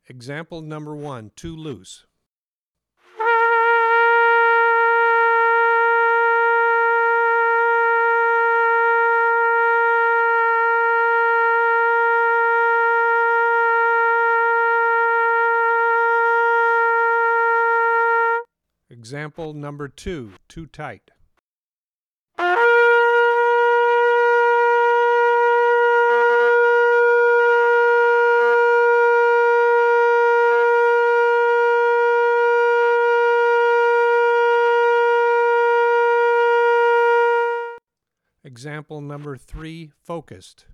Example number 1, too loose. Example number 2, too tight. Example number 3, focused.